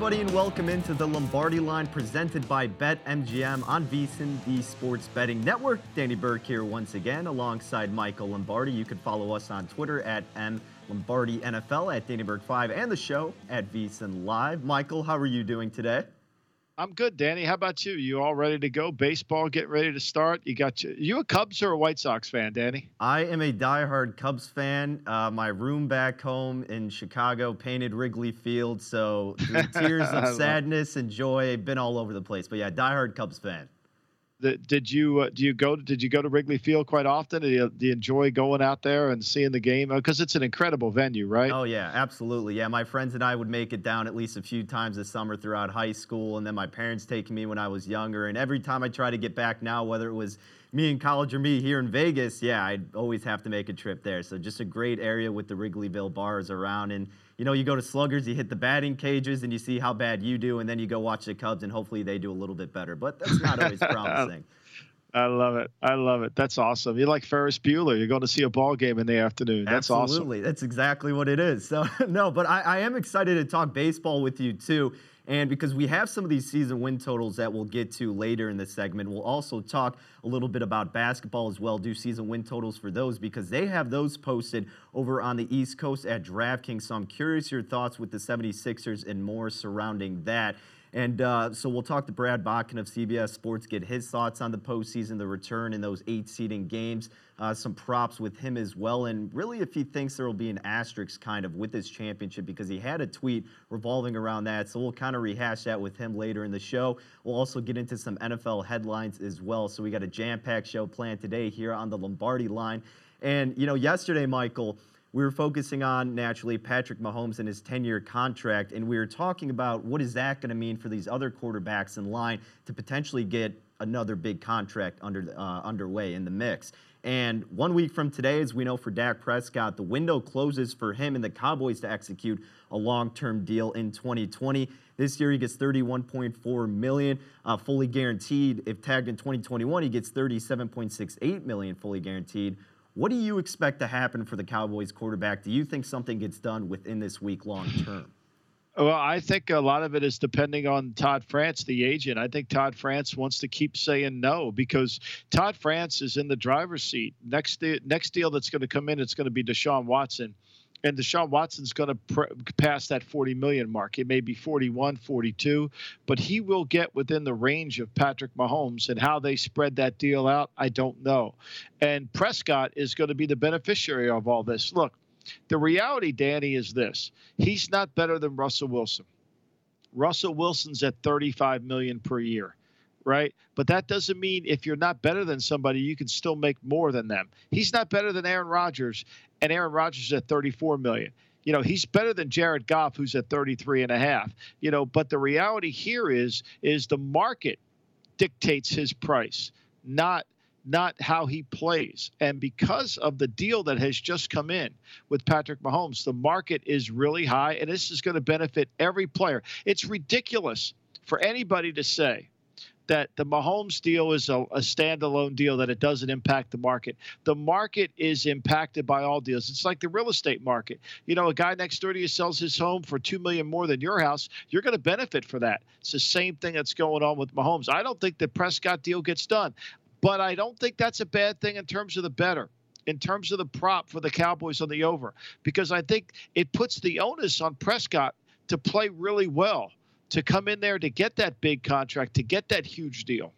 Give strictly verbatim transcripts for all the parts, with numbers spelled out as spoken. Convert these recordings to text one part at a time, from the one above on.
everybody, and welcome into the Lombardi Line presented by BetMGM on VSiN, the Sports Betting Network. Danny Burke here once again alongside Michael Lombardi. You can follow us on Twitter at M Lombardi N F L, at Danny Burke five, and the show at VSiN Live. Michael, how are you doing today? I'm good, Danny. How about you? You all ready to go? Baseball getting ready to start. You got you, you a Cubs or a White Sox fan, Danny? I am a diehard Cubs fan. Uh, my room back home in Chicago painted Wrigley Field, so through tears of sadness and joy, been all over the place. But yeah, diehard Cubs fan. The, did you uh, do you go did you go to Wrigley Field quite often? Do you, do you enjoy going out there and seeing the game? Because it's an incredible venue, right? Oh yeah, absolutely. Yeah, my friends and I would make it down at least a few times this summer throughout high school, and then my parents taking me when I was younger. And every time I try to get back now, whether it was me in college or me here in Vegas, yeah, I'd always have to make a trip there. So just a great area with the Wrigleyville bars around. And you know, you go to Sluggers, you hit the batting cages, and you see how bad you do, and then you go watch the Cubs, and hopefully they do a little bit better. But that's not always promising. I love it. I love it. That's awesome. You're like Ferris Bueller. You're going to see a ball game in the afternoon. That's Absolutely. awesome. Absolutely. That's exactly what it is. So, no, but I, I am excited to talk baseball with you, too. And because we have some of these season win totals that we'll get to later in this segment, we'll also talk a little bit about basketball as well, do season win totals for those, because they have those posted over on the East Coast at DraftKings. So I'm curious your thoughts with the seventy-sixers and more surrounding that. And uh, so we'll talk to Brad Botkin of C B S Sports, get his thoughts on the postseason, the return in those eight seeding games, uh, some props with him as well, and really if he thinks there will be an asterisk kind of with this championship, because he had a tweet revolving around that. So we'll kind of rehash that with him later in the show. We'll also get into some N F L headlines as well. So we got a jam-packed show planned today here on the Lombardi Line. And, you know, yesterday, Michael, we were focusing on, naturally, Patrick Mahomes and his ten-year contract, and we were talking about what is that going to mean for these other quarterbacks in line to potentially get another big contract under uh, underway in the mix. And one week from today, as we know for Dak Prescott, the window closes for him and the Cowboys to execute a long-term deal in twenty twenty. This year, he gets thirty-one point four million dollars uh, fully guaranteed. If tagged in twenty twenty-one, he gets thirty-seven point six eight million dollars fully guaranteed. What do you expect to happen for the Cowboys quarterback? Do you think something gets done within this week long term? Well, I think a lot of it is depending on Todd France, the agent. I think Todd France wants to keep saying no because Todd France is in the driver's seat. Next, de- next deal that's going to come in, it's going to be Deshaun Watson. And Deshaun Watson's going to pr- pass that forty million mark. It may be forty-one, forty-two, but he will get within the range of Patrick Mahomes. And how they spread that deal out, I don't know. And Prescott is going to be the beneficiary of all this. Look, the reality, Danny, is this. He's not better than Russell Wilson. Russell Wilson's at thirty-five million dollars per year. Right? But that doesn't mean if you're not better than somebody, you can still make more than them. He's not better than Aaron Rodgers, and Aaron Rodgers is at thirty-four million dollars. You know, he's better than Jared Goff, who's at thirty-three and a half. You know, but the reality here is, is the market dictates his price, not not how he plays. And because of the deal that has just come in with Patrick Mahomes, the market is really high, and this is going to benefit every player. It's ridiculous for anybody to say that the Mahomes deal is a, a standalone deal, that it doesn't impact the market. The market is impacted by all deals. It's like the real estate market. You know, a guy next door to you sells his home for two million dollars more than your house. You're going to benefit for that. It's the same thing that's going on with Mahomes. I don't think the Prescott deal gets done, but I don't think that's a bad thing in terms of the better, in terms of the prop for the Cowboys on the over, because I think it puts the onus on Prescott to play really well, to come in there, to get that big contract, to get that huge deal.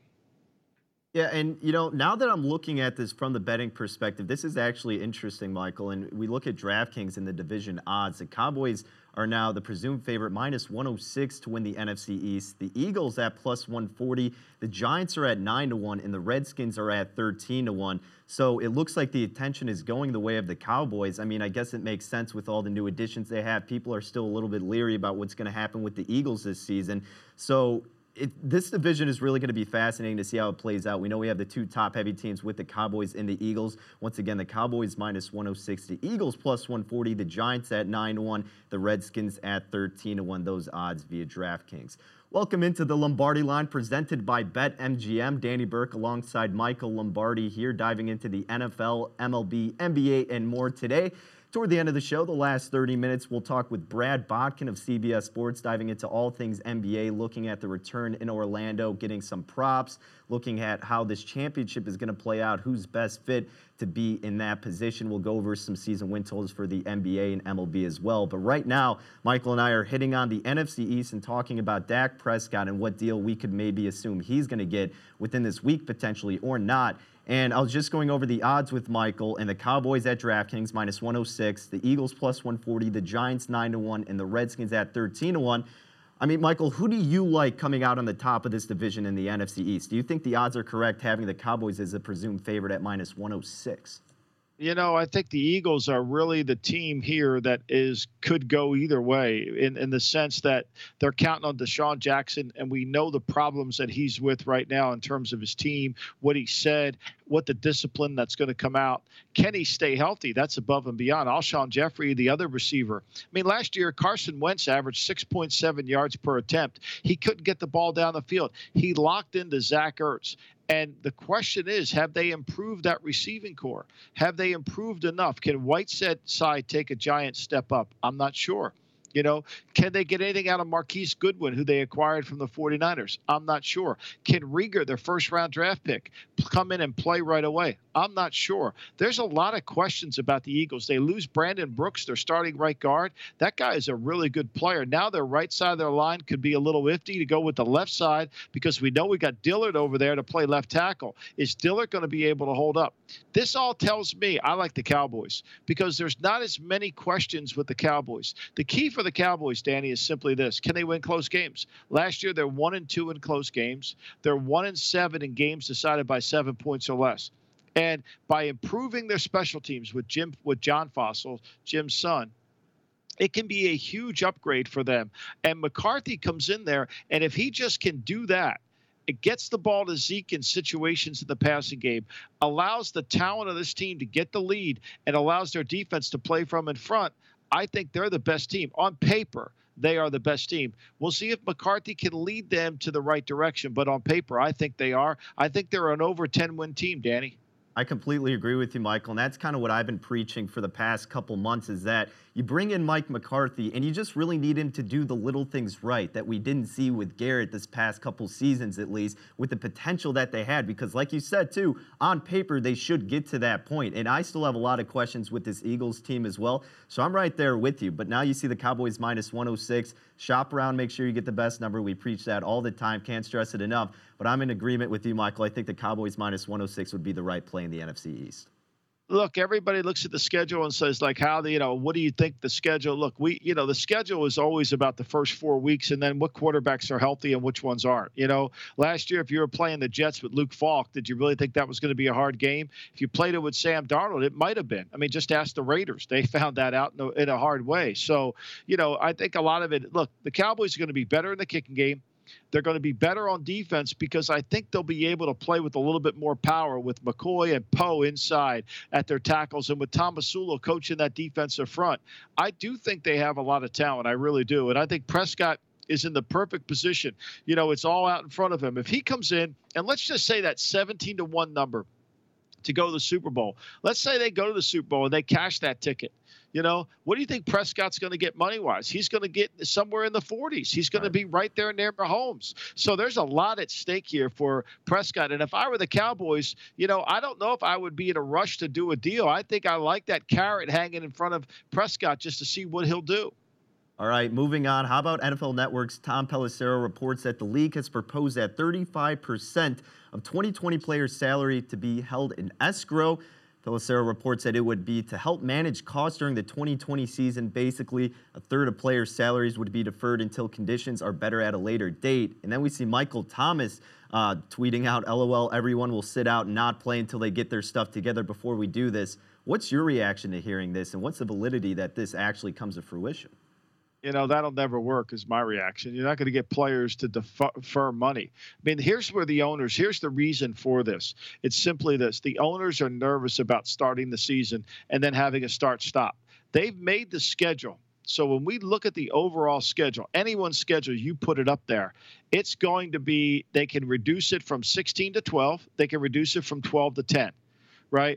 Yeah, and, you know, now that I'm looking at this from the betting perspective, this is actually interesting, Michael. And we look at DraftKings and the division odds. The Cowboys are now the presumed favorite, minus one oh six to win the N F C East. The Eagles at plus one forty. The Giants are at nine to one, and the Redskins are at thirteen to one. So it looks like the attention is going the way of the Cowboys. I mean, I guess it makes sense with all the new additions they have. People are still a little bit leery about what's going to happen with the Eagles this season. So It, this division is really going to be fascinating to see how it plays out. We know we have the two top-heavy teams with the Cowboys and the Eagles. Once again, the Cowboys minus one oh six, the Eagles plus one forty, the Giants at nine to one, the Redskins at thirteen to one. Those odds via DraftKings. Welcome into the Lombardi Line presented by BetMGM. Danny Burke alongside Michael Lombardi here, diving into the N F L, M L B, N B A, and more today. Toward the end of the show, the last thirty minutes, we'll talk with Brad Botkin of C B S Sports, diving into all things N B A, looking at the return in Orlando, getting some props, looking at how this championship is going to play out, who's best fit to be in that position. We'll go over some season win totals for the N B A and M L B as well. But right now, Michael and I are hitting on the N F C East and talking about Dak Prescott and what deal we could maybe assume he's going to get within this week potentially or not. And I was just going over the odds with Michael, and the Cowboys at DraftKings minus one oh six, the Eagles plus one forty, the Giants nine to one, and the Redskins at thirteen to one. I mean, Michael, who do you like coming out on the top of this division in the N F C East? Do you think the odds are correct having the Cowboys as a presumed favorite at minus one oh six? You know, I think the Eagles are really the team here that is could go either way in, in the sense that they're counting on Deshaun Jackson, and we know the problems that he's with right now in terms of his team, what he said, what the discipline that's going to come out. Can he stay healthy? That's above and beyond. Alshon Jeffrey, the other receiver. I mean, last year, Carson Wentz averaged six point seven yards per attempt. He couldn't get the ball down the field. He locked into Zach Ertz. And the question is, have they improved that receiving core? Have they improved enough? Can Whiteside take a giant step up? I'm not sure. You know, can they get anything out of Marquise Goodwin, who they acquired from the forty-niners? I'm not sure. Can Rieger, their first-round draft pick, come in and play right away? I'm not sure. There's a lot of questions about the Eagles. They lose Brandon Brooks, their starting right guard. That guy is a really good player. Now their right side of their line could be a little iffy to go with the left side because we know we got Dillard over there to play left tackle. Is Dillard going to be able to hold up? This all tells me I like the Cowboys because there's not as many questions with the Cowboys. The key for the Cowboys, Danny, is simply this. Can they win close games? Last year, they're one and two in close games. They're one and seven in games decided by seven points or less. And by improving their special teams with Jim, with John Fossil, Jim's son, it can be a huge upgrade for them. And McCarthy comes in there, and if he just can do that, it gets the ball to Zeke in situations in the passing game, allows the talent of this team to get the lead, and allows their defense to play from in front. I think they're the best team. On paper, they are the best team. We'll see if McCarthy can lead them to the right direction. But on paper, I think they are. I think they're an over ten-win team, Danny. I completely agree with you, Michael, and that's kind of what I've been preaching for the past couple months is that you bring in Mike McCarthy and you just really need him to do the little things right that we didn't see with Garrett this past couple seasons, at least, with the potential that they had. Because like you said, too, on paper, they should get to that point. And I still have a lot of questions with this Eagles team as well. So I'm right there with you. But now you see the Cowboys minus one oh six. Shop around, make sure you get the best number. We preach that all the time. Can't stress it enough. But I'm in agreement with you, Michael. I think the Cowboys minus one oh six would be the right play in the N F C East. Look, everybody looks at the schedule and says, like, how the, you know, what do you think the schedule? Look, we, you know, the schedule is always about the first four weeks and then what quarterbacks are healthy and which ones aren't. You know, last year, if you were playing the Jets with Luke Falk, did you really think that was going to be a hard game? If you played it with Sam Darnold, it might have been. I mean, just ask the Raiders. They found that out in a, in a hard way. So, you know, I think a lot of it, look, the Cowboys are going to be better in the kicking game. They're going to be better on defense because I think they'll be able to play with a little bit more power with McCoy and Poe inside at their tackles and with Tomasulo coaching that defensive front. I do think they have a lot of talent. I really do. And I think Prescott is in the perfect position. You know, it's all out in front of him. If he comes in, and let's just say that seventeen to one number to go to the Super Bowl. Let's say they go to the Super Bowl and they cash that ticket. You know, what do you think Prescott's going to get money-wise? He's going to get somewhere in the forties. He's going to be right there near Mahomes. So there's a lot at stake here for Prescott. And if I were the Cowboys, you know, I don't know if I would be in a rush to do a deal. I think I like that carrot hanging in front of Prescott just to see what he'll do. All right, moving on. How about N F L Network's Tom Pelissero reports that the league has proposed that thirty-five percent of twenty twenty players' salary to be held in escrow. Pelissero reports that it would be to help manage costs during the twenty twenty season. Basically, a third of players' salaries would be deferred until conditions are better at a later date. And then we see Michael Thomas uh, tweeting out, L O L, everyone will sit out and not play until they get their stuff together before we do this. What's your reaction to hearing this, and what's the validity that this actually comes to fruition? You know, that'll never work is my reaction. You're not going to get players to defer money. I mean, here's where the owners, here's the reason for this. It's simply this. The owners are nervous about starting the season and then having a start-stop. They've made the schedule. So when we look at the overall schedule, anyone's schedule, you put it up there, it's going to be, they can reduce it from sixteen to twelve. They can reduce it from twelve to ten, right?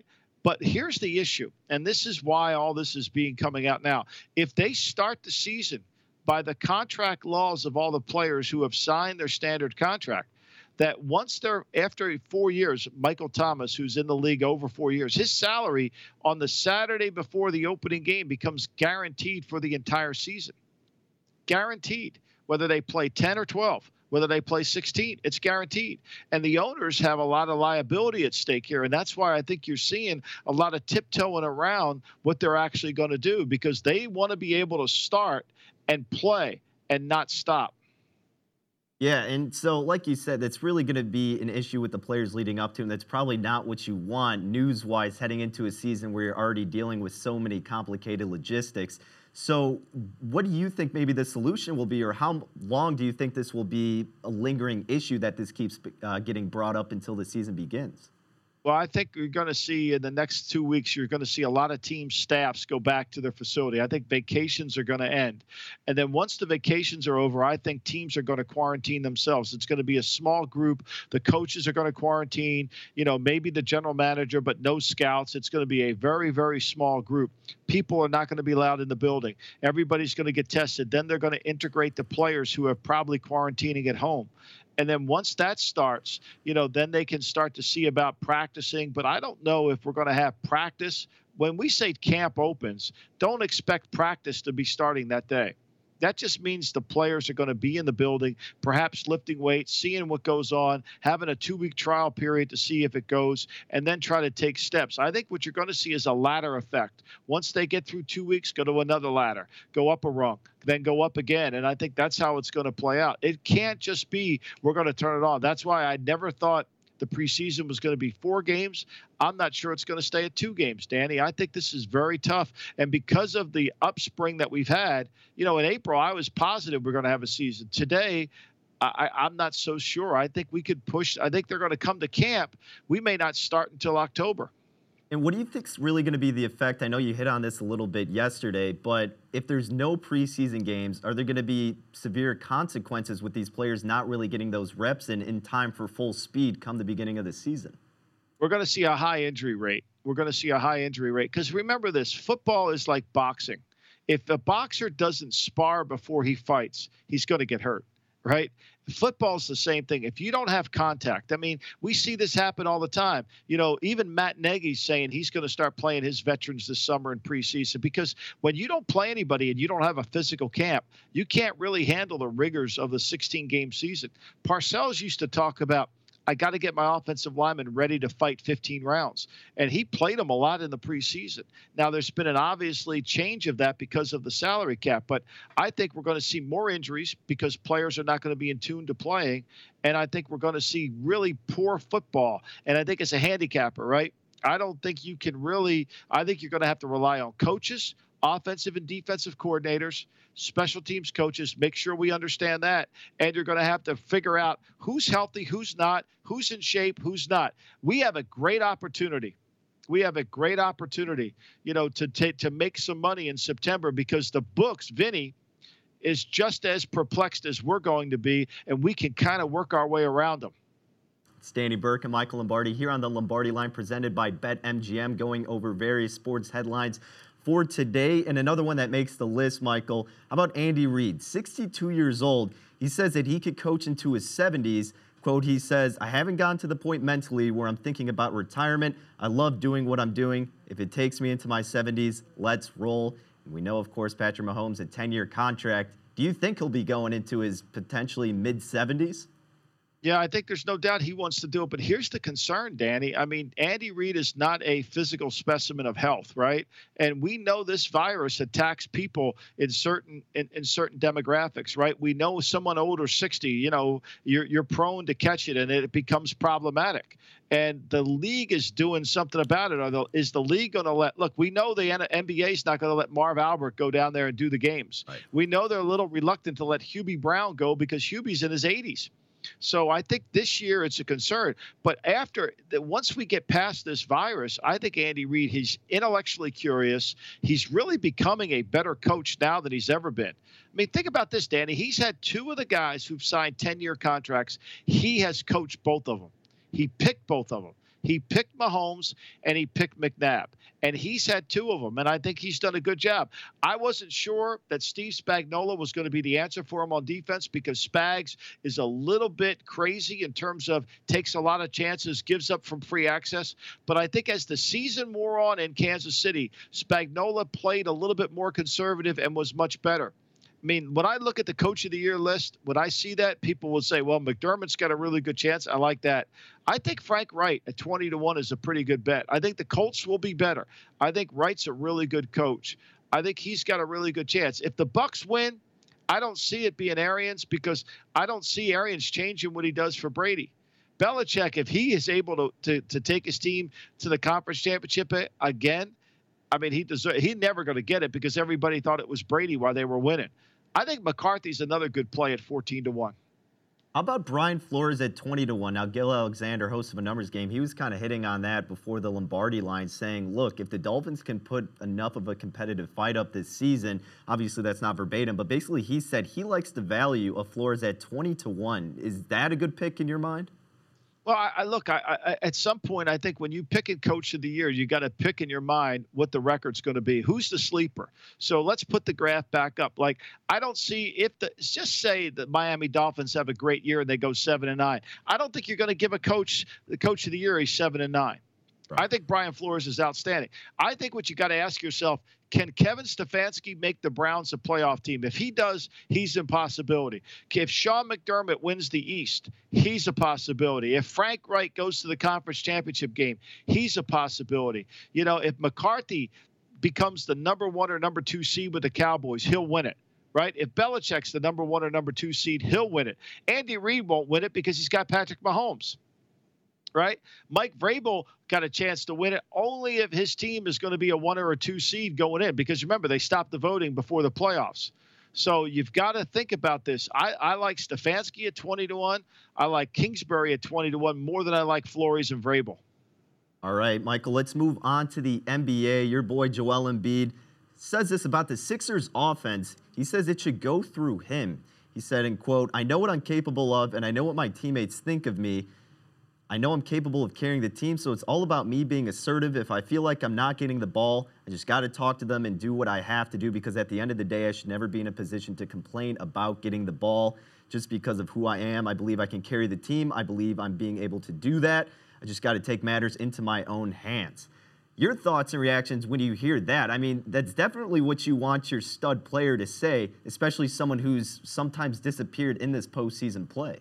But here's the issue, and this is why all this is being coming out now. If they start the season by the contract laws of all the players who have signed their standard contract, that once they're after four years, Michael Thomas, who's in the league over four years, his salary on the Saturday before the opening game becomes guaranteed for the entire season. Guaranteed, whether they play ten or twelve, whether they play sixteen, it's guaranteed. And the owners have a lot of liability at stake here. And that's why I think you're seeing a lot of tiptoeing around what they're actually going to do, because they want to be able to start and play and not stop. Yeah, and so like you said, that's really going to be an issue with the players leading up to him. That's probably not what you want news-wise heading into a season where you're already dealing with so many complicated logistics. So what do you think maybe the solution will be, or how long do you think this will be a lingering issue that this keeps uh, getting brought up until the season begins? Well, I think you're going to see in the next two weeks, you're going to see a lot of team staffs go back to their facility. I think vacations are going to end. And then once the vacations are over, I think teams are going to quarantine themselves. It's going to be a small group. The coaches are going to quarantine, you know, maybe the general manager, but no scouts. It's going to be a very, very small group. People are not going to be allowed in the building. Everybody's going to get tested. Then they're going to integrate the players who are probably quarantining at home. And then once that starts, you know, then they can start to see about practicing. But I don't know if we're going to have practice. When we say camp opens, don't expect practice to be starting that day. That just means the players are going to be in the building, perhaps lifting weights, seeing what goes on, having a two-week trial period to see if it goes, and then try to take steps. I think what you're going to see is a ladder effect. Once they get through two weeks, go to another ladder, go up a rung, then go up again. And I think that's how it's going to play out. It can't just be we're going to turn it on. That's why I never thought the preseason was going to be four games. I'm not sure it's going to stay at two games, Danny. I think this is very tough. And because of the upspring that we've had, you know, in April, I was positive we're going to have a season. Today, I, I'm not so sure. I think we could push. I think they're going to come to camp. We may not start until October. And what do you think is really going to be the effect? I know you hit on this a little bit yesterday, but if there's no preseason games, are there going to be severe consequences with these players not really getting those reps in, in time for full speed come the beginning of the season? We're going to see a high injury rate. We're going to see a high injury rate. Because remember this, football is like boxing. If a boxer doesn't spar before he fights, he's going to get hurt, right? Football's the same thing. If you don't have contact, I mean, we see this happen all the time. You know, even Matt Nagy's saying he's going to start playing his veterans this summer in preseason, because when you don't play anybody and you don't have a physical camp, you can't really handle the rigors of the sixteen-game season. Parcells used to talk about, I got to get my offensive lineman ready to fight fifteen rounds. And he played them a lot in the preseason. Now, there's been an obviously change of that because of the salary cap, but I think we're going to see more injuries because players are not going to be in tune to playing. And I think we're going to see really poor football. And I think it's a handicapper, right? I don't think you can really, I think you're going to have to rely on coaches, offensive and defensive coordinators, special teams coaches. Make sure we understand that. And you're going to have to figure out who's healthy, who's not, who's in shape, who's not. We have a great opportunity. We have a great opportunity, you know, to take to make some money in September, because the books, Vinny, is just as perplexed as we're going to be, and we can kind of work our way around them. It's Danny Burke and Michael Lombardi here on the Lombardi Line, presented by BetMGM, going over various sports headlines for today. And another one that makes the list, Michael, how about Andy Reid, sixty-two years old. He says that he could coach into his seventies. Quote, he says, I haven't gotten to the point mentally where I'm thinking about retirement. I love doing what I'm doing. If it takes me into my seventies, let's roll. And we know, of course, Patrick Mahomes, a ten-year contract. Do you think he'll be going into his potentially mid-seventies? Yeah, I think there's no doubt he wants to do it. But here's the concern, Danny. I mean, Andy Reid is not a physical specimen of health, right? And we know this virus attacks people in certain in, in certain demographics, right? We know someone over sixty, you know, you're you're prone to catch it, and it becomes problematic. And the league is doing something about it. Or the, is the league going to let – look, we know the N B A is not going to let Marv Albert go down there and do the games. Right. We know they're a little reluctant to let Hubie Brown go because Hubie's in his eighties. So I think this year it's a concern. But after – once we get past this virus, I think Andy Reid, he's intellectually curious. He's really becoming a better coach now than he's ever been. I mean, think about this, Danny. He's had two of the guys who've signed ten-year contracts. He has coached both of them. He picked both of them. He picked Mahomes and he picked McNabb, and he's had two of them, and I think he's done a good job. I wasn't sure that Steve Spagnuolo was going to be the answer for him on defense because Spags is a little bit crazy in terms of takes a lot of chances, gives up from free access. But I think as the season wore on in Kansas City, Spagnuolo played a little bit more conservative and was much better. I mean, when I look at the Coach of the Year list, when I see that, people will say, well, McDermott's got a really good chance. I like that. I think Frank Wright at twenty to one is a pretty good bet. I think the Colts will be better. I think Wright's a really good coach. I think he's got a really good chance. If the Bucs win, I don't see it being Arians because I don't see Arians changing what he does for Brady. Belichick, if he is able to, to, to take his team to the conference championship again, I mean, he deserve, he's never going to get it because everybody thought it was Brady while they were winning. I think McCarthy's another good play at fourteen to one. How about Brian Flores at twenty to one? Now, Gil Alexander, host of a numbers game, he was kind of hitting on that before the Lombardi line, saying, look, if the Dolphins can put enough of a competitive fight up this season, obviously that's not verbatim, but basically he said he likes the value of Flores at twenty to one. Is that a good pick in your mind? Well, I, I look, I, I, at some point, I think when you pick a Coach of the Year, you got to pick in your mind what the record's going to be. Who's the sleeper? So let's put the graph back up. Like, I don't see if the just say the Miami Dolphins have a great year and they go seven and nine. I don't think you're going to give a coach the Coach of the Year he's seven and nine. Right. I think Brian Flores is outstanding. I think what you got to ask yourself, can Kevin Stefanski make the Browns a playoff team? If he does, he's a possibility. If Sean McDermott wins the East, he's a possibility. If Frank Wright goes to the conference championship game, he's a possibility. You know, if McCarthy becomes the number one or number two seed with the Cowboys, he'll win it. Right? If Belichick's the number one or number two seed, he'll win it. Andy Reid won't win it because he's got Patrick Mahomes. Right? Mike Vrabel got a chance to win it only if his team is going to be a one or a two seed going in, because remember, they stopped the voting before the playoffs. So you've got to think about this. I, I like Stefanski at twenty to one. I like Kingsbury at twenty to one more than I like Flores and Vrabel. All right, Michael, let's move on to the N B A. Your boy Joel Embiid says this about the Sixers offense. He says it should go through him. He said, in quote, I know what I'm capable of, and I know what my teammates think of me. I know I'm capable of carrying the team, so it's all about me being assertive. If I feel like I'm not getting the ball, I just got to talk to them and do what I have to do, because at the end of the day, I should never be in a position to complain about getting the ball just because of who I am. I believe I can carry the team. I believe I'm being able to do that. I just got to take matters into my own hands. Your thoughts and reactions when you hear that? I mean, that's definitely what you want your stud player to say, especially someone who's sometimes disappeared in this postseason play.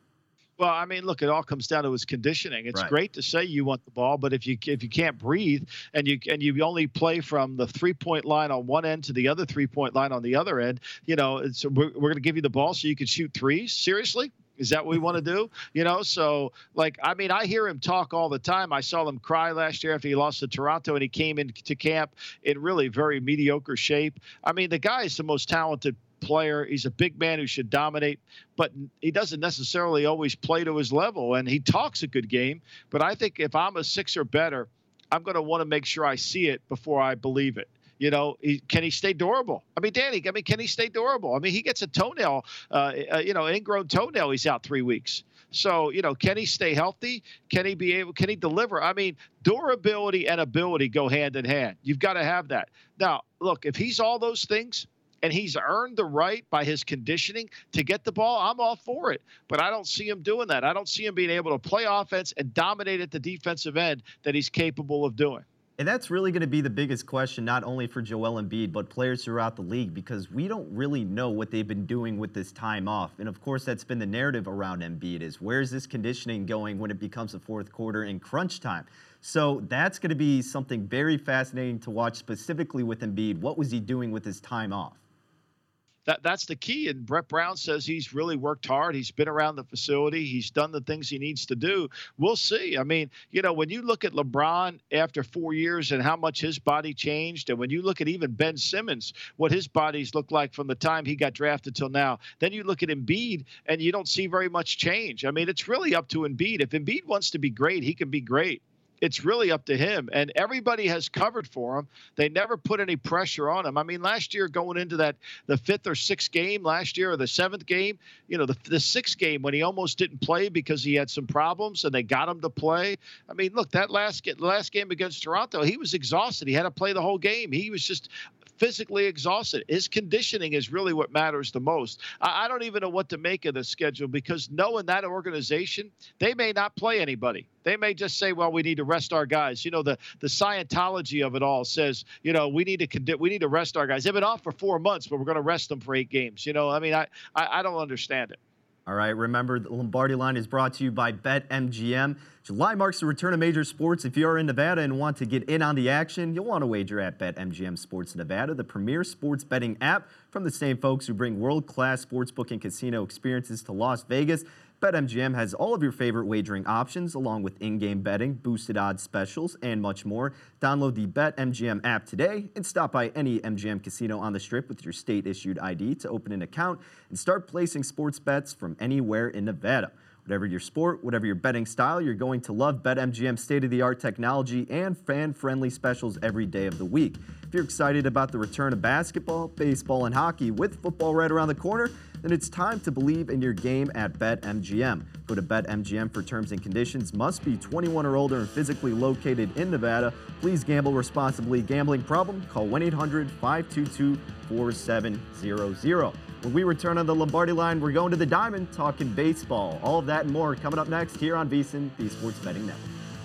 Well, I mean, look, it all comes down to his conditioning. It's right. great to say you want the ball, but if you if you can't breathe and you and you only play from the three-point line on one end to the other three-point line on the other end, you know, it's, we're, we're going to give you the ball so you can shoot threes? Seriously? Is that what we want to do? You know, so, like, I mean, I hear him talk all the time. I saw him cry last year after he lost to Toronto, and he came into camp in really very mediocre shape. I mean, the guy is the most talented player. He's a big man who should dominate, but he doesn't necessarily always play to his level, and he talks a good game. But I think if I'm a Sixer better, I'm going to want to make sure I see it before I believe it. You know, he, can he stay durable? I mean, Danny, I mean, can he stay durable? I mean, he gets a toenail, uh, uh, you know, an ingrown toenail. He's out three weeks. So, you know, can he stay healthy? Can he be able, can he deliver? I mean, durability and ability go hand in hand. You've got to have that. Now, look, if he's all those things, and he's earned the right by his conditioning to get the ball, I'm all for it. But I don't see him doing that. I don't see him being able to play offense and dominate at the defensive end that he's capable of doing. And that's really going to be the biggest question, not only for Joel Embiid, but players throughout the league, because we don't really know what they've been doing with this time off. And, of course, that's been the narrative around Embiid is where's this conditioning going when it becomes the fourth quarter in crunch time? So that's going to be something very fascinating to watch, specifically with Embiid. What was he doing with his time off? That, that's the key. And Brett Brown says he's really worked hard. He's been around the facility. He's done the things he needs to do. We'll see. I mean, you know, when you look at LeBron after four years and how much his body changed, and when you look at even Ben Simmons, what his body's looked like from the time he got drafted till now, then you look at Embiid and you don't see very much change. I mean, it's really up to Embiid. If Embiid wants to be great, he can be great. it's really up to him. And everybody has covered for him. They never put any pressure on him. I mean, last year going into that the fifth or sixth game last year, or the seventh game, you know, the, the sixth game when he almost didn't play because he had some problems and they got him to play. I mean, look, that last last game against Toronto, he was exhausted. He had to play the whole game. He was just physically exhausted. His conditioning is really what matters the most. I, I don't even know what to make of the schedule, because knowing that organization, they may not play anybody. They may just say, well, we need to rest our guys. You know, the the Scientology of it all says, you know, we need to we need to rest our guys. They've been off for four months, but we're going to rest them for eight games. You know, I mean, I, I, I don't understand it. All right, remember, the Lombardi Line is brought to you by BetMGM. July marks the return of major sports. If you're in Nevada and want to get in on the action, you'll want to wager at BetMGM Sports Nevada, the premier sports betting app from the same folks who bring world-class sportsbook and casino experiences to Las Vegas. BetMGM has all of your favorite wagering options, along with in-game betting, boosted odds specials, and much more. Download the BetMGM app today and stop by any M G M casino on the Strip with your state-issued I D to open an account and start placing sports bets from anywhere in Nevada. Whatever your sport, whatever your betting style, you're going to love BetMGM's state-of-the-art technology and fan-friendly specials every day of the week. If you're excited about the return of basketball, baseball, and hockey with football right around the corner, then it's time to believe in your game at BetMGM. Go to BetMGM for terms and conditions. Must be twenty-one or older and physically located in Nevada. Please gamble responsibly. Gambling problem? Call one eight hundred five two two four seven zero zero. When we return on the Lombardi Line, we're going to the Diamond, talking baseball. All of that and more coming up next here on VSiN, the Sports Betting Network.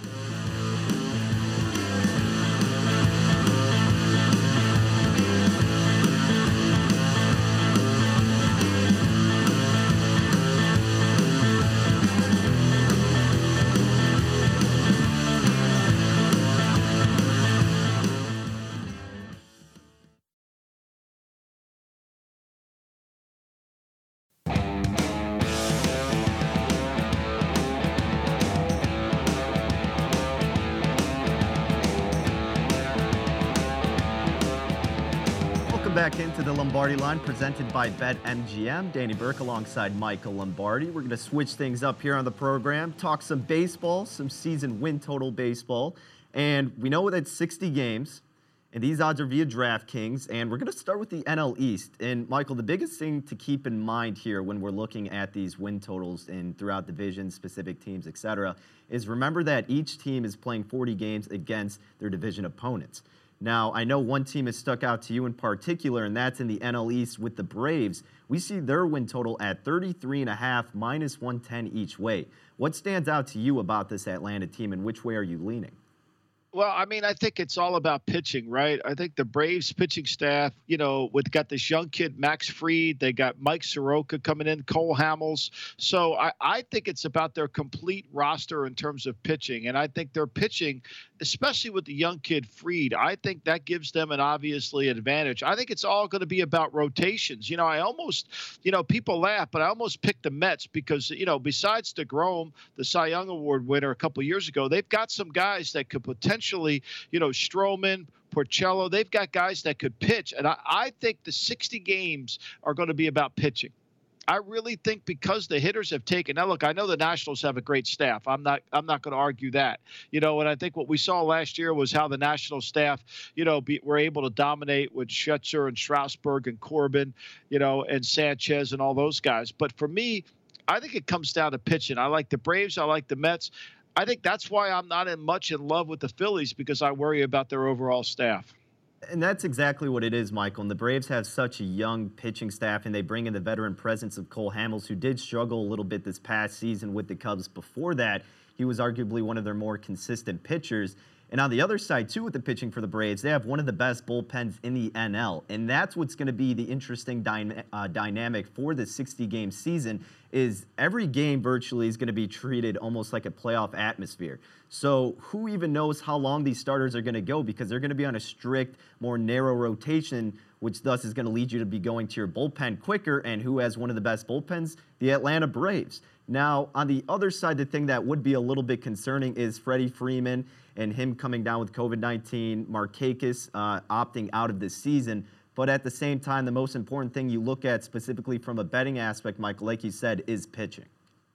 Back into the Lombardi Line, presented by BetMGM. Danny Burke alongside Michael Lombardi. We're going to switch things up here on the program, talk some baseball, some season win total baseball. And we know that it's sixty games, and these odds are via DraftKings. And we're going to start with the N L East. And Michael, the biggest thing to keep in mind here when we're looking at these win totals and throughout divisions, specific teams, et cetera, is remember that each team is playing forty games against their division opponents. Now, I know one team has stuck out to you in particular, and that's in the N L East with the Braves. We see their win total at thirty-three and a half, minus one ten each way. What stands out to you about this Atlanta team, and which way are you leaning? Well, I mean, I think it's all about pitching, right? I think the Braves pitching staff, you know, with got this young kid, Max Fried, they got Mike Soroka coming in, Cole Hamels. So I, I think it's about their complete roster in terms of pitching. And I think their pitching, especially with the young kid Fried, I think that gives them an obviously advantage. I think it's all going to be about rotations. You know, I almost, you know, people laugh, but I almost picked the Mets because, you know, besides DeGrom, the Cy Young Award winner a couple of years ago, they've got some guys that could potentially, you know, Stroman, Porcello, they've got guys that could pitch. And I, I think the sixty games are going to be about pitching. I really think because the hitters have taken. Now, look, I know the Nationals have a great staff. I'm not I'm not going to argue that. You know, and I think what we saw last year was how the National staff, you know, be, were able to dominate with Scherzer and Strasburg and Corbin, you know, and Sanchez and all those guys. But for me, I think it comes down to pitching. I like the Braves. I like the Mets. I think that's why I'm not in much in love with the Phillies, because I worry about their overall staff. And that's exactly what it is, Michael. And the Braves have such a young pitching staff, and they bring in the veteran presence of Cole Hamels, who did struggle a little bit this past season with the Cubs. Before that, he was arguably one of their more consistent pitchers. And on the other side, too, with the pitching for the Braves, they have one of the best bullpens in the N L. And that's what's going to be the interesting dyna- uh, dynamic for the sixty-game season, is every game virtually is going to be treated almost like a playoff atmosphere. So who even knows how long these starters are going to go, because they're going to be on a strict, more narrow rotation, which thus is going to lead you to be going to your bullpen quicker. And who has one of the best bullpens? The Atlanta Braves. Now, on the other side, the thing that would be a little bit concerning is Freddie Freeman and him coming down with COVID nineteen, Markakis uh, opting out of this season. But at the same time, the most important thing you look at specifically from a betting aspect, Michael, like you said, is pitching.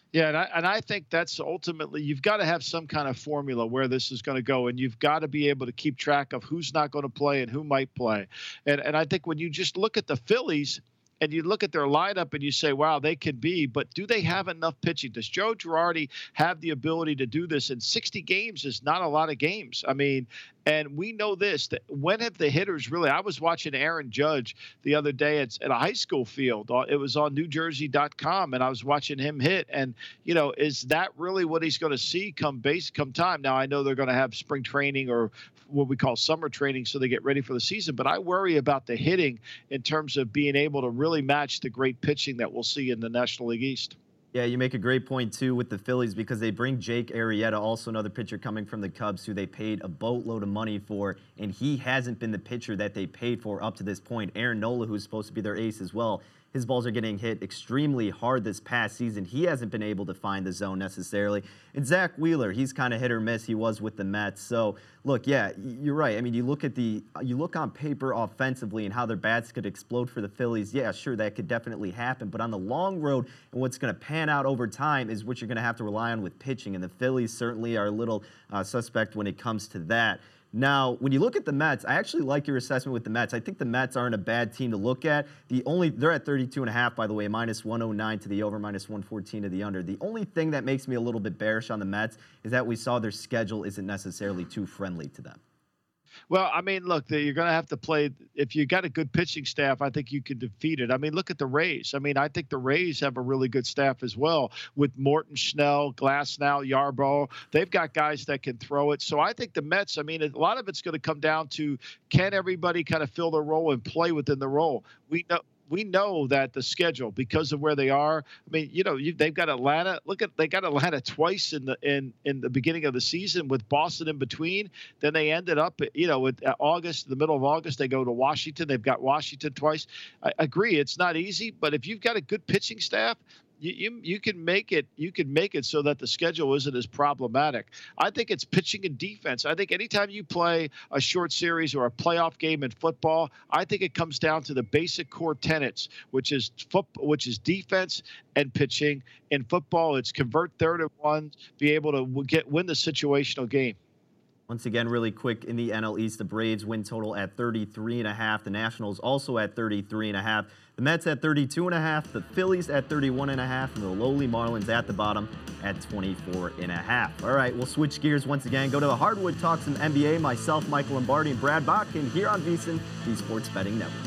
Yeah, and I, and I think that's ultimately you've got to have some kind of formula where this is going to go, and you've got to be able to keep track of who's not going to play and who might play. And and I think when you just look at the Phillies and you look at their lineup and you say, wow, they can be, but do they have enough pitching? Does Joe Girardi have the ability to do this? And sixty games is not a lot of games. I mean, and we know this, that when have the hitters really, I was watching Aaron Judge the other day at, at a high school field. It was on New Jersey dot com, and I was watching him hit. And, you know, is that really what he's going to see come base, come time? Now, I know they're going to have spring training or what we call summer training so they get ready for the season, but I worry about the hitting in terms of being able to really match the great pitching that we'll see in the National League East. Yeah, you make a great point, too, with the Phillies because they bring Jake Arrieta, also another pitcher coming from the Cubs, who they paid a boatload of money for, and he hasn't been the pitcher that they paid for up to this point. Aaron Nola, who's supposed to be their ace as well, his balls are getting hit extremely hard this past season. He hasn't been able to find the zone necessarily. And Zach Wheeler, he's kind of hit or miss. He was with the Mets. So, look, yeah, you're right. I mean, you look at the, you look on paper offensively and how their bats could explode for the Phillies. Yeah, sure, that could definitely happen. But on the long road and what's going to pan out over time is what you're going to have to rely on with pitching. And the Phillies certainly are a little uh, suspect when it comes to that. Now, when you look at the Mets, I actually like your assessment with the Mets. I think the Mets aren't a bad team to look at. The only they're at thirty-two and a half, by the way, minus one oh nine to the over, minus one fourteen to the under. The only thing that makes me a little bit bearish on the Mets is that we saw their schedule isn't necessarily too friendly to them. Well, I mean, look, you're going to have to play. If you got a good pitching staff, I think you can defeat it. I mean, look at the Rays. I mean, I think the Rays have a really good staff as well with Morton, Schnell, Glasnow, Yarbrough. They've got guys that can throw it. So I think the Mets, I mean, a lot of it's going to come down to can everybody kind of fill their role and play within the role. We know. We know that the schedule, because of where they are, I mean, you know, you, they've got Atlanta. Look at they got Atlanta twice in the in in the beginning of the season with Boston in between. Then they ended up, you know, with August, the middle of August, they go to Washington. They've got Washington twice. I agree, it's not easy, but if you've got a good pitching staff, You, you you can make it you can make it so that the schedule isn't as problematic. I think it's pitching and defense. I think anytime you play a short series or a playoff game in football, I think it comes down to the basic core tenets, which is foot, which is defense and pitching. In football, it's convert third and one, be able to get win the situational game. Once again, really quick, in the N L East, the Braves win total at thirty-three and a half. The Nationals also at thirty-three and a half. The Mets at thirty-two and a half. The Phillies at thirty-one and a half. And the lowly Marlins at the bottom at twenty-four and a half. All right, we'll switch gears once again. Go to the hardwood, talk some N B A. Myself, Michael Lombardi, and Brad Botkin here on VSiN, the Sports Betting Network.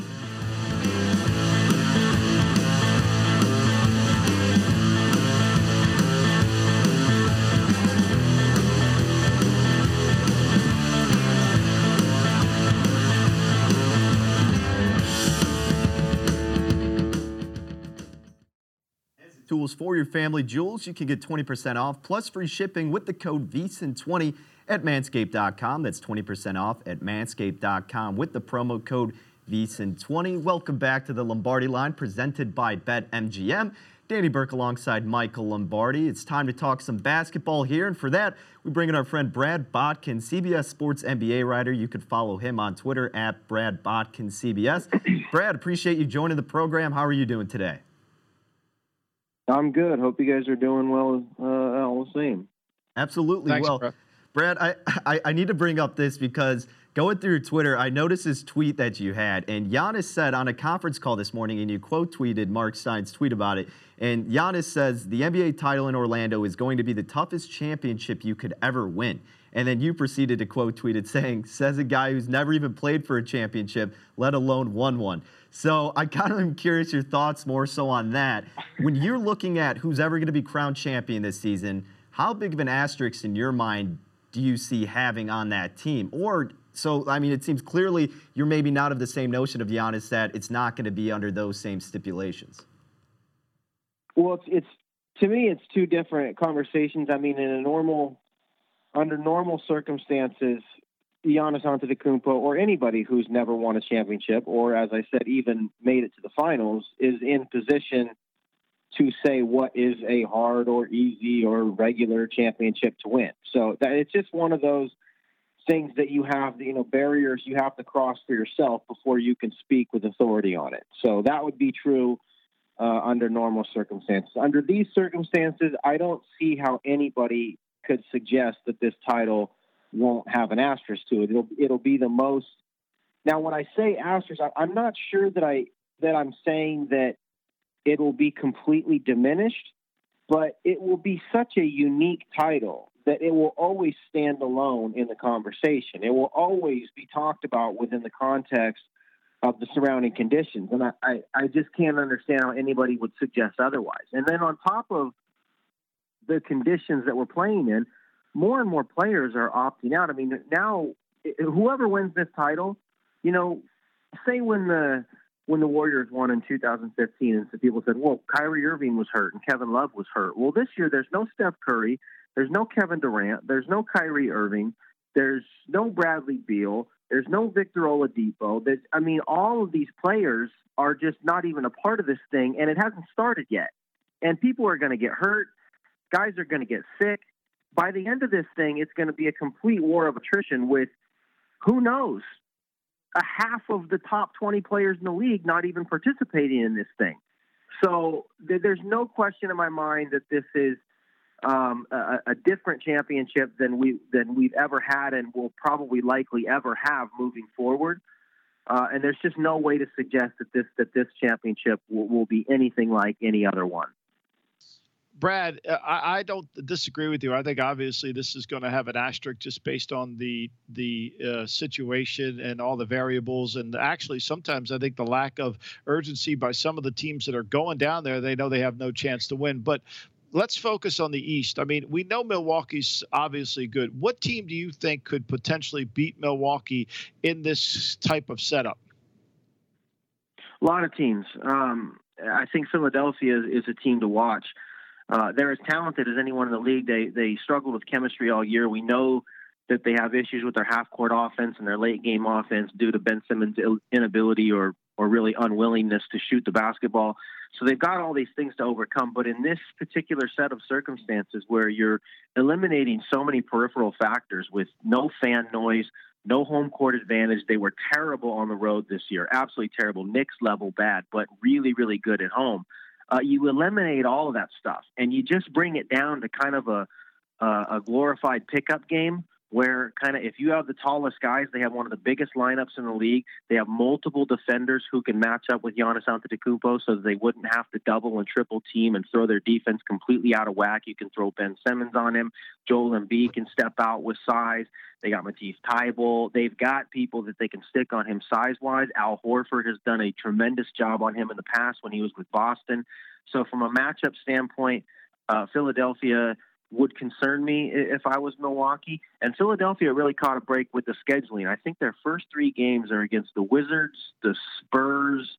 Tools for your family jewels. You can get twenty percent off plus free shipping with the code V S I N twenty at manscaped dot com. That's twenty percent off at manscaped dot com with the promo code V S I N twenty. Welcome back to the Lombardi Line presented by BetMGM. Danny Burke alongside Michael Lombardi. It's time to talk some basketball here, and for that, we bring in our friend Brad Botkin, C B S Sports N B A writer. You could follow him on Twitter at Brad Botkin C B S. Brad, appreciate you joining the program. How are you doing today? I'm good. Hope you guys are doing well uh, all the same. Absolutely. Thanks, well, bro. Brad, I, I, I need to bring up this because going through your Twitter, I noticed this tweet that you had. And Giannis said on a conference call this morning, and you quote tweeted Mark Stein's tweet about it. And Giannis says the N B A title in Orlando is going to be the toughest championship you could ever win. And then you proceeded to quote tweet it saying, says a guy who's never even played for a championship, let alone won one. So I kind of am curious your thoughts more so on that. When you're looking at who's ever going to be crowned champion this season, how big of an asterisk in your mind do you see having on that team? Or, so, I mean, it seems clearly you're maybe not of the same notion of Giannis that it's not going to be under those same stipulations. Well, it's, it's to me, it's two different conversations. I mean, in a normal, under normal circumstances, Giannis Antetokounmpo or anybody who's never won a championship or, as I said, even made it to the finals is in position to say what is a hard or easy or regular championship to win. So that it's just one of those things that you have, you know, barriers you have to cross for yourself before you can speak with authority on it. So that would be true uh, under normal circumstances. Under these circumstances, I don't see how anybody could suggest that this title won't have an asterisk to it. It'll it'll be the most. Now, when I say asterisk, I, I'm not sure that I that I'm saying that it will be completely diminished, but it will be such a unique title that it will always stand alone in the conversation. It will always be talked about within the context of the surrounding conditions. And I, I, I just can't understand how anybody would suggest otherwise. And then on top of the conditions that we're playing in, more and more players are opting out. I mean, now whoever wins this title, you know, say when the when the Warriors won in two thousand fifteen, and some people said, well, Kyrie Irving was hurt and Kevin Love was hurt. Well, this year there's no Steph Curry, there's no Kevin Durant, there's no Kyrie Irving, there's no Bradley Beal, there's no Victor Oladipo. There's, I mean, all of these players are just not even a part of this thing, and it hasn't started yet. And people are going to get hurt. Guys are going to get sick. By the end of this thing, it's going to be a complete war of attrition with, who knows, a half of the top twenty players in the league not even participating in this thing. So th- there's no question in my mind that this is um, a, a different championship than we than we've ever had and will probably likely ever have moving forward. Uh, and there's just no way to suggest that this that this championship will, will be anything like any other one. Brad, I, I don't disagree with you. I think obviously this is going to have an asterisk just based on the the uh, situation and all the variables. And actually, sometimes I think the lack of urgency by some of the teams that are going down there, they know they have no chance to win. But let's focus on the East. I mean, we know Milwaukee's obviously good. What team do you think could potentially beat Milwaukee in this type of setup? A lot of teams. Um, I think Philadelphia is, is a team to watch. Uh, they're as talented as anyone in the league. They they struggled with chemistry all year. We know that they have issues with their half-court offense and their late-game offense due to Ben Simmons' inability or or really unwillingness to shoot the basketball. So they've got all these things to overcome. But in this particular set of circumstances where you're eliminating so many peripheral factors with no fan noise, no home court advantage, they were terrible on the road this year, absolutely terrible, Knicks level bad, but really, really good at home. Uh, you eliminate all of that stuff, and you just bring it down to kind of a uh, a glorified pickup game where kind of if you have the tallest guys, they have one of the biggest lineups in the league. They have multiple defenders who can match up with Giannis Antetokounmpo so that they wouldn't have to double and triple team and throw their defense completely out of whack. You can throw Ben Simmons on him. Joel Embiid can step out with size. They got Matisse Thybulle. They've got people that they can stick on him size-wise. Al Horford has done a tremendous job on him in the past when he was with Boston. So from a matchup standpoint, uh, Philadelphia would concern me if I was Milwaukee. And Philadelphia really caught a break with the scheduling. I think their first three games are against the Wizards, the Spurs,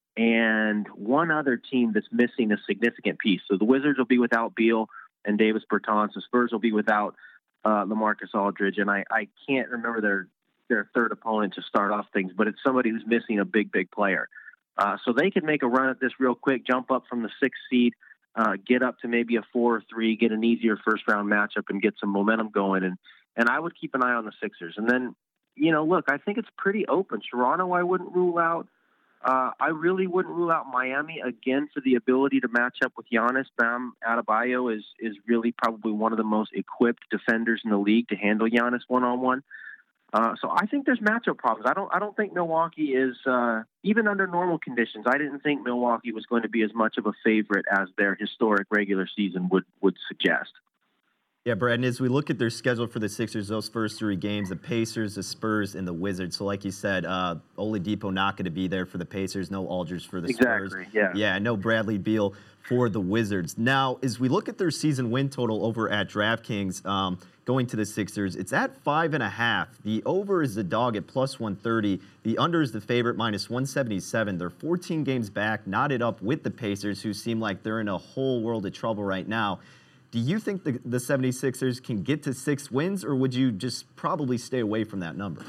and one other team that's missing a significant piece. So the Wizards will be without Beal and Davis Bertans. The Spurs will be without uh, LaMarcus Aldridge. And I, I can't remember their, their third opponent to start off things, but it's somebody who's missing a big, big player. Uh, so they could make a run at this real quick, jump up from the sixth seed, uh, get up to maybe a four or three, get an easier first round matchup and get some momentum going. And, and I would keep an eye on the Sixers. And then, you know, look, I think it's pretty open. Toronto, I wouldn't rule out. Uh, I really wouldn't rule out Miami again for the ability to match up with Giannis. Bam Adebayo is, is really probably one of the most equipped defenders in the league to handle Giannis one-on-one. Uh, so I think there's matchup problems. I don't. I don't think Milwaukee is uh, even under normal conditions. I didn't think Milwaukee was going to be as much of a favorite as their historic regular season would would suggest. Yeah, Brad, and as we look at their schedule for the Sixers, those first three games, the Pacers, the Spurs, and the Wizards. So like you said, uh, Oladipo not going to be there for the Pacers, no Aldridge for the exactly, Spurs. Yeah, yeah, no Bradley Beal for the Wizards. Now, as we look at their season win total over at DraftKings, um, going to the Sixers, it's at five and a half. The over is the dog at plus one thirty. The under is the favorite, minus one seventy-seven. They're fourteen games back, knotted up with the Pacers, who seem like they're in a whole world of trouble right now. Do you think the, the seventy-sixers can get to six wins, or would you just probably stay away from that number?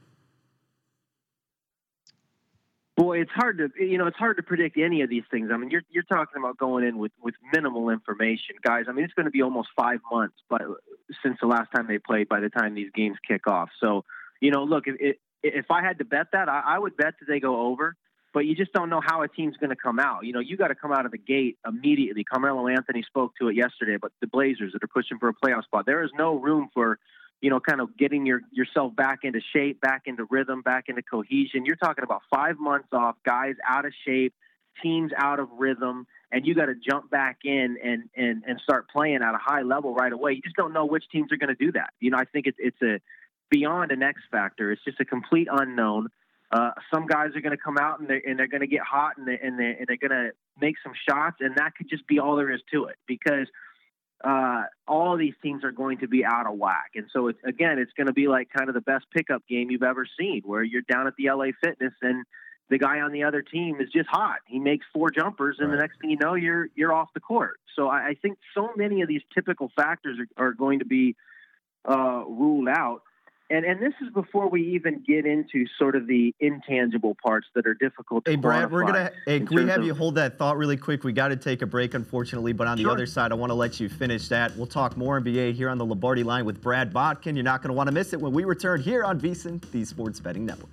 Boy, it's hard to you know it's hard to predict any of these things. I mean, you're you're talking about going in with, with minimal information, guys. I mean, it's going to be almost five months, but since the last time they played, by the time these games kick off. So, you know, look, if if I had to bet that, I, I would bet that they go over. but you just don't know how a team's going to come out. You know, you got to come out of the gate immediately. Carmelo Anthony spoke to it yesterday, but the Blazers that are pushing for a playoff spot, there is no room for, you know, kind of getting your yourself back into shape, back into rhythm, back into cohesion. You're talking about five months off, guys out of shape, teams out of rhythm, and you got to jump back in and, and, and start playing at a high level right away. You just don't know which teams are going to do that. You know, I think it's, it's a beyond an X factor. It's just a complete unknown. Uh, some guys are going to come out and they're, and they're going to get hot and, they, and, they, and they're going to make some shots, and that could just be all there is to it, because uh, all of these teams are going to be out of whack. And so, it's, again, it's going to be like kind of the best pickup game you've ever seen, where you're down at the L A Fitness and the guy on the other team is just hot. He makes four jumpers, and right. the next thing you know, you're you're off the court. So I, I think so many of these typical factors are, are going to be uh, ruled out. And and this is before we even get into sort of the intangible parts that are difficult to Hey, Brad, we're going to hey, can we have of, you hold that thought really quick? We got to take a break, unfortunately, but on the sure. other side, I want to let you finish that. We'll talk more N B A here on the Lombardi Line with Brad Botkin. You're not going to want to miss it when we return here on VSiN, the Sports Betting Network.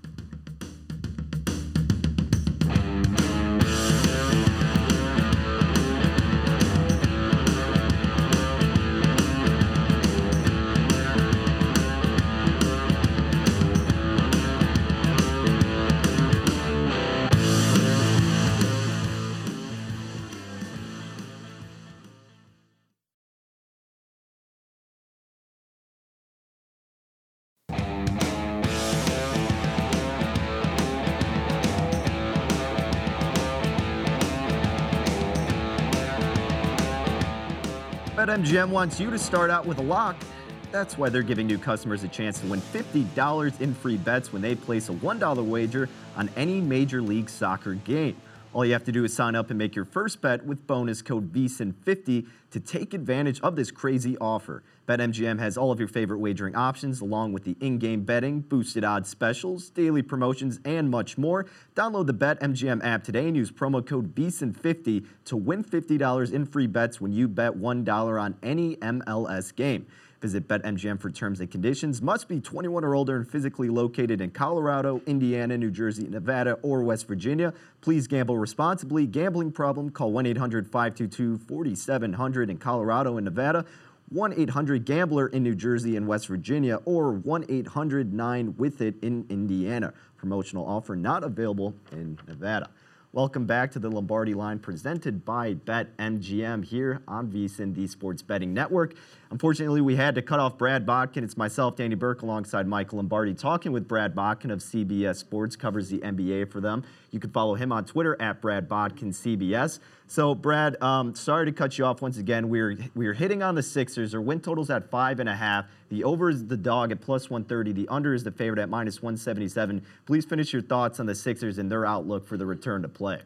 BetMGM wants you to start out with a lock. That's why they're giving new customers a chance to win fifty dollars in free bets when they place a one dollar wager on any Major League Soccer game. All you have to do is sign up and make your first bet with bonus code V S I N fifty to take advantage of this crazy offer. BetMGM has all of your favorite wagering options, along with the in-game betting, boosted odds specials, daily promotions, and much more. Download the BetMGM app today and use promo code V S I N fifty to win fifty dollars in free bets when you bet one dollar on any M L S game. Visit BetMGM for terms and conditions. Must be twenty-one or older and physically located in Colorado, Indiana, New Jersey, Nevada, or West Virginia. Please gamble responsibly. Gambling problem? Call one eight hundred five two two four seven zero zero in Colorado and Nevada, one eight hundred gambler in New Jersey and West Virginia, or one eight hundred nine with it in Indiana. Promotional offer not available in Nevada. Welcome back to the Lombardi Line, presented by BetMGM here on VSiN, the Sports Betting Network. Unfortunately, we had to cut off Brad Botkin. It's myself, Danny Burke, alongside Michael Lombardi, talking with Brad Botkin of C B S Sports, covers the N B A for them. You can follow him on Twitter at Brad Botkin C B S. So, Brad, um, sorry to cut you off once again. We're we're hitting on the Sixers. Their win total's at five and a half. The over is the dog at plus one thirty. The under is the favorite at minus one seventy-seven. Please finish your thoughts on the Sixers and their outlook for the return to play.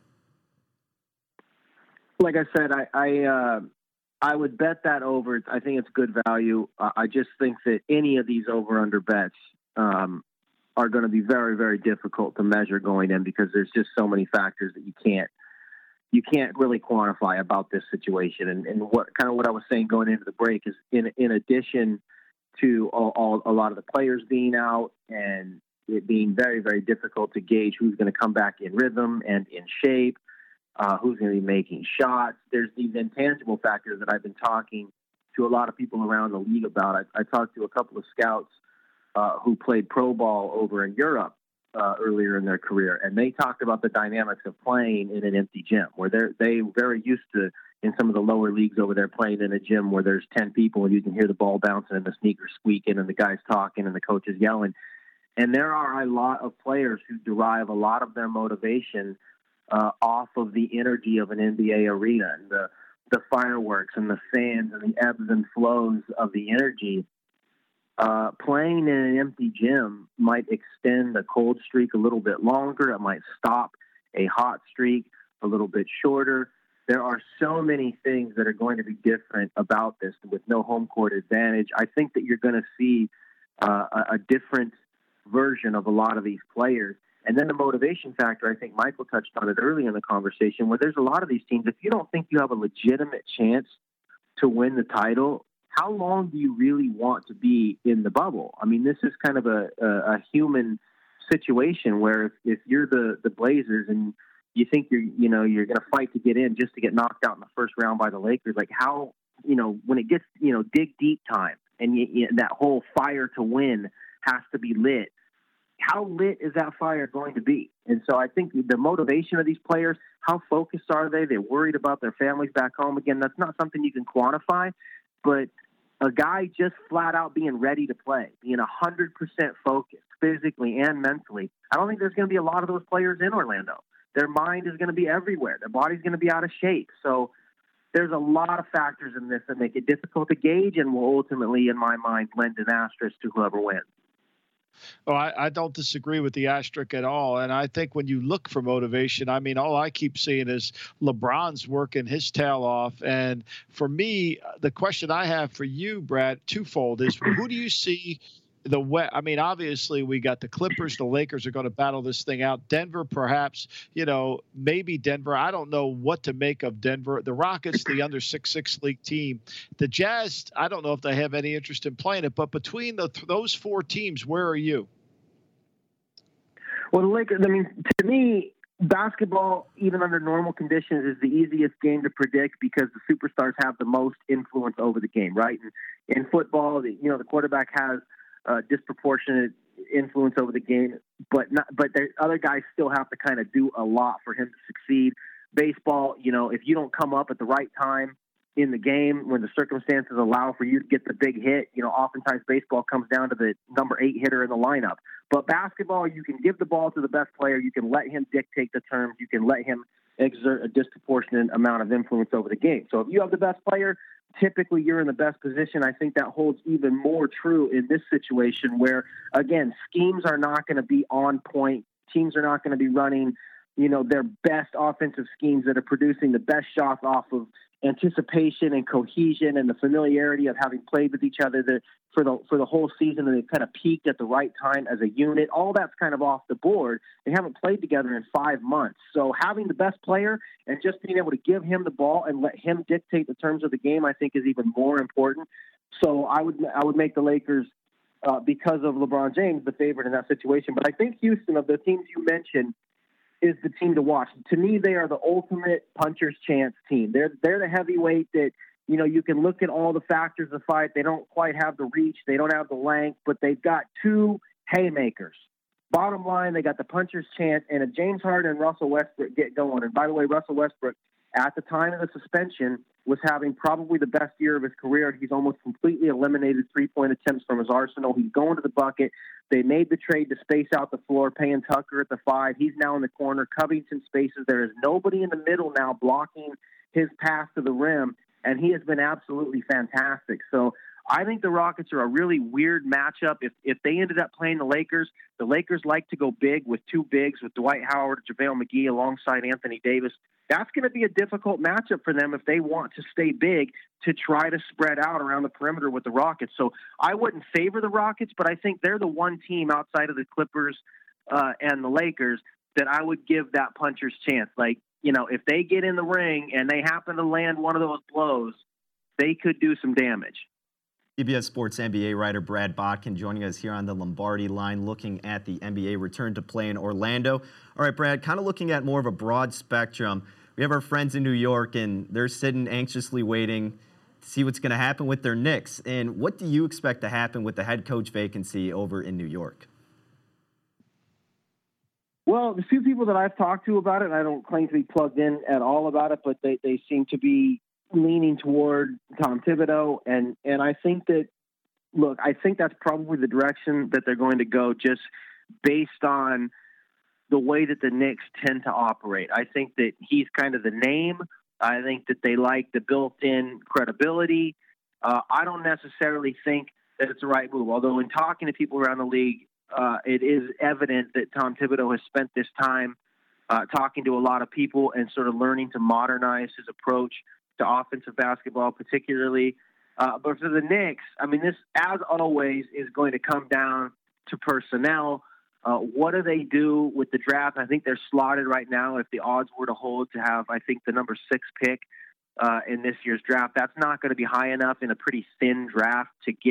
Like I said, I I, uh, I would bet that over. I think it's good value. Uh, I just think that any of these over-under bets um, are going to be very, very difficult to measure going in, because there's just so many factors that you can't you can't really quantify about this situation. And, and what kind of what I was saying going into the break is, in in addition to all, all, a lot of the players being out and it being very, very difficult to gauge who's going to come back in rhythm and in shape, Uh, who's going to be making shots. There's these intangible factors that I've been talking to a lot of people around the league about. I, I talked to a couple of scouts uh, who played pro ball over in Europe uh, earlier in their career, and they talked about the dynamics of playing in an empty gym, where they're they very used to, in some of the lower leagues over there, playing in a gym where there's ten people and you can hear the ball bouncing and the sneakers squeaking and the guys talking and the coaches yelling. And there are a lot of players who derive a lot of their motivation Uh, off of the energy of an N B A arena and the, the fireworks and the fans and the ebbs and flows of the energy. Uh, playing in an empty gym might extend a cold streak a little bit longer. It might stop a hot streak a little bit shorter. There are so many things that are going to be different about this with no home court advantage. I think that you're going to see uh, a, a different version of a lot of these players. And then the motivation factor, I think Michael touched on it early in the conversation, where there's a lot of these teams, if you don't think you have a legitimate chance to win the title, how long do you really want to be in the bubble? I mean, this is kind of a, a, a human situation where if, if you're the, the Blazers and you think you're, you know, you're going to fight to get in just to get knocked out in the first round by the Lakers, like how, you know, when it gets, you know, dig deep time and you, you, that whole fire to win has to be lit. How lit is that fire going to be? And so I think the motivation of these players, how focused are they? They're worried about their families back home. Again, that's not something you can quantify, but a guy just flat out being ready to play, being one hundred percent focused physically and mentally. I don't think there's going to be a lot of those players in Orlando. Their mind is going to be everywhere. Their body's going to be out of shape. So there's a lot of factors in this that make it difficult to gauge and will ultimately, in my mind, lend an asterisk to whoever wins. Oh, I, I don't disagree with the asterisk at all. And I think when you look for motivation, I mean, all I keep seeing is LeBron's working his tail off. And for me, the question I have for you, Brad, twofold is who do you see the West? I mean, obviously we got the Clippers, the Lakers are going to battle this thing out. Denver, perhaps, you know, maybe Denver. I don't know what to make of Denver. The Rockets, the under six six league team. The Jazz, I don't know if they have any interest in playing it, but between the, those four teams, where are you? Well, the Lakers, I mean, to me, basketball, even under normal conditions, is the easiest game to predict because the superstars have the most influence over the game, right? And in football, the, you know, the quarterback has Uh, disproportionate influence over the game, but not, but the other guys still have to kind of do a lot for him to succeed. Baseball, you know, if you don't come up at the right time in the game when the circumstances allow for you to get the big hit, you know, oftentimes baseball comes down to the number eight hitter in the lineup. But basketball, you can give the ball to the best player. You can let him dictate the terms. You can let him exert a disproportionate amount of influence over the game. So if you have the best player, typically you're in the best position. I think that holds even more true in this situation where, again, schemes are not going to be on point. Teams are not going to be running, you know, their best offensive schemes that are producing the best shots off of anticipation and cohesion and the familiarity of having played with each other the, for the for the whole season, and they've kind of peaked at the right time as a unit. All that's kind of off the board. They haven't played together in five months. So having the best player and just being able to give him the ball and let him dictate the terms of the game, I think, is even more important. So I would I would make the Lakers, uh, because of LeBron James, the favorite in that situation. But I think Houston, of the teams you mentioned, is the team to watch. To me, they are the ultimate puncher's chance team. They're they're the heavyweight that, you know, you can look at all the factors of the fight. They don't quite have the reach. They don't have the length, but they've got two haymakers. Bottom line, they got the puncher's chance. And if James Harden and Russell Westbrook get going, and by the way, Russell Westbrook, at the time of the suspension, was having probably the best year of his career. He's almost completely eliminated three-point attempts from his arsenal. He's going to the bucket. They made the trade to space out the floor, paying Tucker at the five. He's now in the corner. Covington spaces. There is nobody in the middle now blocking his pass to the rim, and he has been absolutely fantastic. So I think the Rockets are a really weird matchup. If if they ended up playing the Lakers, the Lakers like to go big with two bigs, with Dwight Howard, JaVale McGee alongside Anthony Davis. That's going to be a difficult matchup for them if they want to stay big to try to spread out around the perimeter with the Rockets. So I wouldn't favor the Rockets, but I think they're the one team outside of the Clippers uh, and the Lakers that I would give that puncher's chance. Like, you know, if they get in the ring and they happen to land one of those blows, they could do some damage. C B S Sports N B A writer Brad Botkin joining us here on the Lombardi line, looking at the N B A return to play in Orlando. All right, Brad, kind of looking at more of a broad spectrum. We have our friends in New York, and they're sitting anxiously waiting to see what's going to happen with their Knicks. And what do you expect to happen with the head coach vacancy over in New York? Well, the few people that I've talked to about it, and I don't claim to be plugged in at all about it, but they, they seem to be leaning toward Tom Thibodeau. And, and I think that, look, I think that's probably the direction that they're going to go, just based on the way that the Knicks tend to operate. I think that he's kind of the name. I think that they like the built-in credibility. Uh, I don't necessarily think that it's the right move, although in talking to people around the league, uh, it is evident that Tom Thibodeau has spent this time uh, talking to a lot of people and sort of learning to modernize his approach to offensive basketball, particularly. Uh, but for the Knicks, I mean, this, as always, is going to come down to personnel. Uh, what do they do with the draft? I think they're slotted right now, if the odds were to hold, to have, I think, the number six pick uh, in this year's draft. That's not going to be high enough in a pretty thin draft to get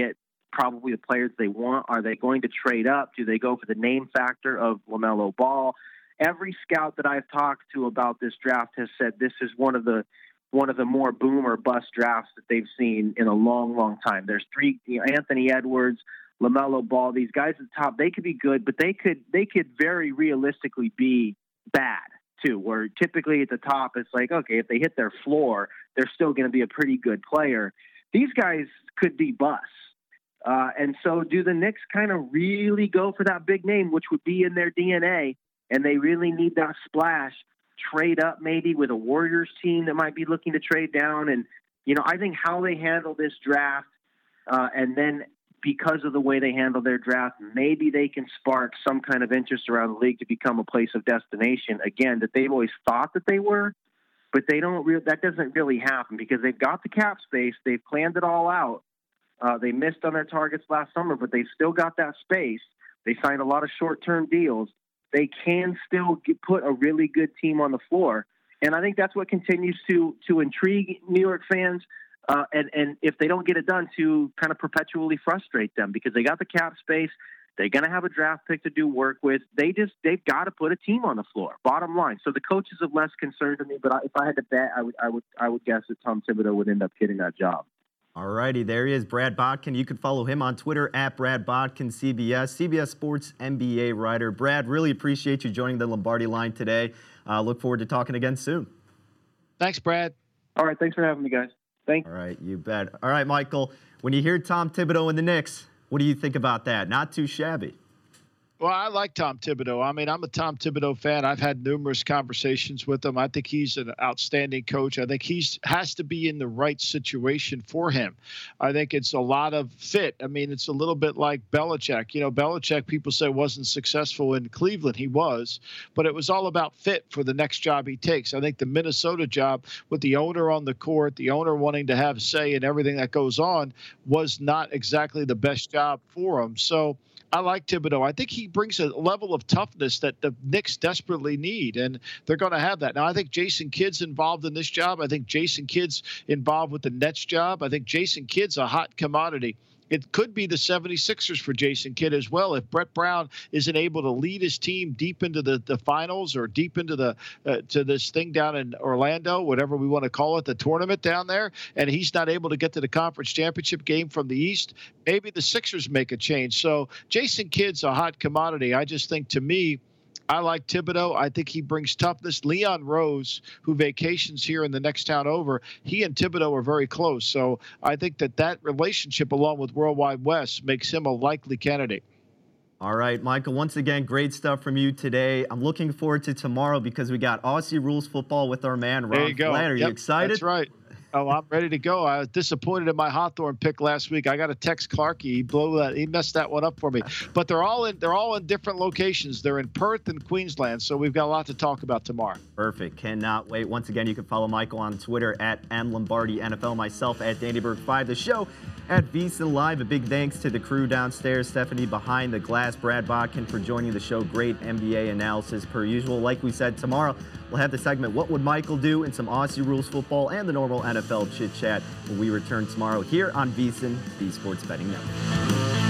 probably the players they want? Are they going to trade up? Do they go for the name factor of LaMelo Ball? Every scout that I've talked to about this draft has said this is one of the one of the more boom or bust drafts that they've seen in a long, long time. There's three, you know, Anthony Edwards, LaMelo Ball, these guys at the top, they could be good, but they could they could very realistically be bad too, where typically at the top it's like, okay, if they hit their floor, they're still going to be a pretty good player. These guys could be busts. Uh, and so do the Knicks kind of really go for that big name, which would be in their D N A, and they really need that splash, trade up maybe with a Warriors team that might be looking to trade down? And, you know, I think how they handle this draft uh, and then because of the way they handle their draft, maybe they can spark some kind of interest around the league to become a place of destination, again, that they've always thought that they were, but they don't re- that doesn't really happen because they've got the cap space. They've planned it all out. Uh, they missed on their targets last summer, but they've still got that space. They signed a lot of short-term deals. They can still get, put a really good team on the floor. And I think that's what continues to to intrigue New York fans. Uh, and, and if they don't get it done, to kind of perpetually frustrate them because they got the cap space. They're going to have a draft pick to do work with. They just, they've got to put a team on the floor, bottom line. So the coaches are less concerned to me, but I, if I had to bet, I would, I would, I would guess that Tom Thibodeau would end up getting that job. All righty, there he is, Brad Botkin. You can follow him on Twitter at Brad Botkin, C B S, C B S Sports N B A writer. Brad, really appreciate you joining the Lombardi line today. Uh, look forward to talking again soon. Thanks, Brad. All right, thanks for having me, guys. Thanks. All right, you bet. All right, Michael, when you hear Tom Thibodeau and the Knicks, what do you think about that? Not too shabby. Well, I like Tom Thibodeau. I mean, I'm a Tom Thibodeau fan. I've had numerous conversations with him. I think he's an outstanding coach. I think he's has to be in the right situation for him. I think it's a lot of fit. I mean, it's a little bit like Belichick. You know, Belichick, people say, wasn't successful in Cleveland. He was, but it was all about fit for the next job he takes. I think the Minnesota job with the owner on the court, the owner wanting to have say in everything that goes on, was not exactly the best job for him. So I like Thibodeau. I think he brings a level of toughness that the Knicks desperately need, and they're going to have that. Now, I think Jason Kidd's involved in this job. I think Jason Kidd's involved with the Nets job. I think Jason Kidd's a hot commodity. It could be the seventy-sixers for Jason Kidd as well. If Brett Brown isn't able to lead his team deep into the, the finals or deep into the uh, to this thing down in Orlando, whatever we want to call it, the tournament down there, and he's not able to get to the conference championship game from the East, maybe the Sixers make a change. So Jason Kidd's a hot commodity. I just think, to me, I like Thibodeau. I think he brings toughness. Leon Rose, who vacations here in the next town over, he and Thibodeau are very close. So I think that that relationship, along with Worldwide West, makes him a likely candidate. All right, Michael, once again, great stuff from you today. I'm looking forward to tomorrow because we got Aussie Rules football with our man, Ron There you go. Flatt. Are Yep, you excited? That's right. Oh, I'm ready to go. I was disappointed in my Hawthorne pick last week. I got to text Clarkey. He blew that. He messed that one up for me. But they're all in. They're all in different locations. They're in Perth and Queensland. So we've got a lot to talk about tomorrow. Perfect. Cannot wait. Once again, you can follow Michael on Twitter at M Lombardi N F L. Myself at Danny Burke five. The show at VSiN Live. A big thanks to the crew downstairs. Stephanie behind the glass. Brad Botkin for joining the show. Great N B A analysis per usual. Like we said, tomorrow we'll have the segment What Would Michael Do? And some Aussie Rules football and the normal N F L chit chat when we return tomorrow here on VSiN, the Sports Betting Network.